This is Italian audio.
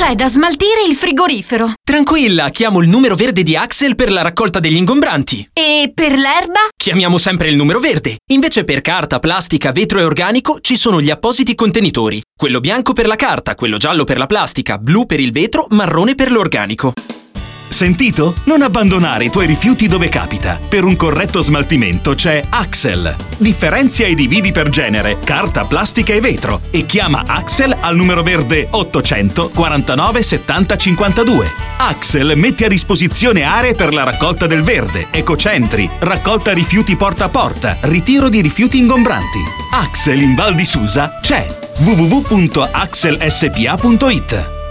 c'è da smaltire il frigorifero. Tranquilla, chiamo il numero verde di Axel per la raccolta degli ingombranti. E per l'erba? Chiamiamo sempre il numero verde. Invece per carta, plastica, vetro e organico ci sono gli appositi contenitori. Quello bianco per la carta, quello giallo per la plastica, blu per il vetro, marrone per l'organico. Sentito? Non abbandonare i tuoi rifiuti dove capita. Per un corretto smaltimento c'è Axel. Differenzia e dividi per genere, carta, plastica e vetro e chiama Axel al numero verde 800 49 70 52. Axel mette a disposizione aree per la raccolta del verde, ecocentri, raccolta rifiuti porta a porta, ritiro di rifiuti ingombranti. Axel in Val di Susa c'è. www.axelspa.it